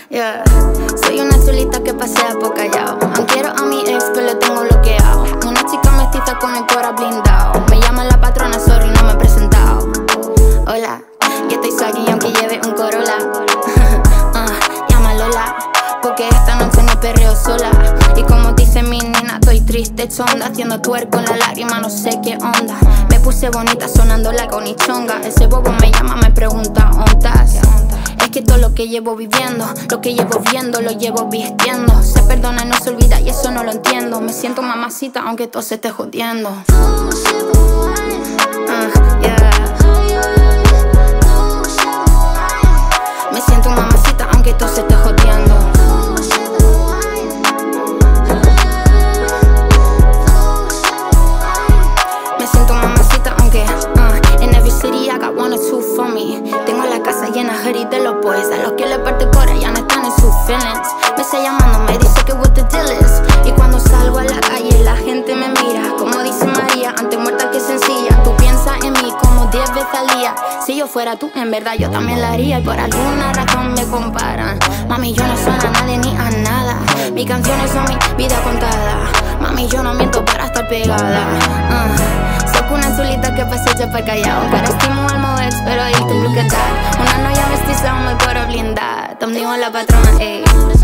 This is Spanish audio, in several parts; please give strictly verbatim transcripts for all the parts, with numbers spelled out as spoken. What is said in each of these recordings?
Yeah. Soy una chulita que pasea por callao. Aún quiero a mi ex, pero le tengo bloqueado. Una chica mestiza con el cora blindado. Me llama la patrona, sorry, no me he presentado. Hola, yo estoy swaggy aunque lleve un Corolla. uh, llama Lola, porque esta noche no perreo sola. Y como dice mi nena, estoy triste, chonda. Haciendo twerk con la lágrima, no sé qué onda. Me puse bonita sonando la conichonga. Ese bobo me llama, me pregunta, ¿dónde estás? Es que todo lo que llevo viviendo, lo que llevo viendo, lo llevo vistiendo. Se perdona y no se olvida y eso no lo entiendo. Me siento mamacita aunque todo se esté jodiendo. uh, yeah. Me siento mamacita aunque todo se esté jodiendo. Me siento mamacita aunque uh, in every city I got one or two for me. Tengo la casa llena hoodies de los boys. A los que le parte cora ya no están en sus feelings. Me está llamando, me dice que what the deal is. Y cuando salgo a la calle la gente me mira. Como dice María, antes muerta que sencilla. Tú piensas en mí como diez veces al día. Si yo fuera tú, en verdad yo también la haría. Y por alguna razón me comparan. Mami, yo no sueno a nadie ni a nada. Mis canciones son mi vida contada. Mami, yo no miento para estar pegada. uh. Soy una chulita que pasé yo por callao. Cara estimo al meu ex, pero ahí te bloquear. Una noia mestiza, un el coro blindado. Tam digo a la patrona, ey.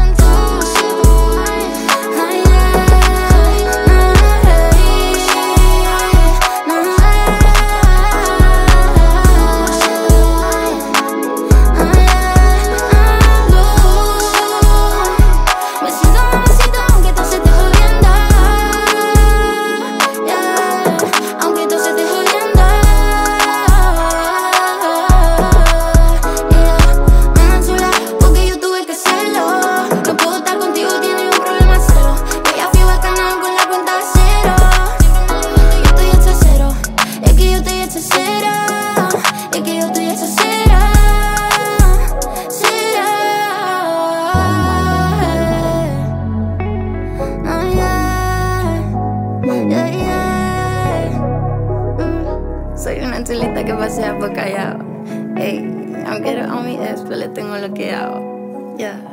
Soy una chulita que pasea por callao. Ey, aunque era a mi ex, pero le tengo bloqueado. Ya. Yeah.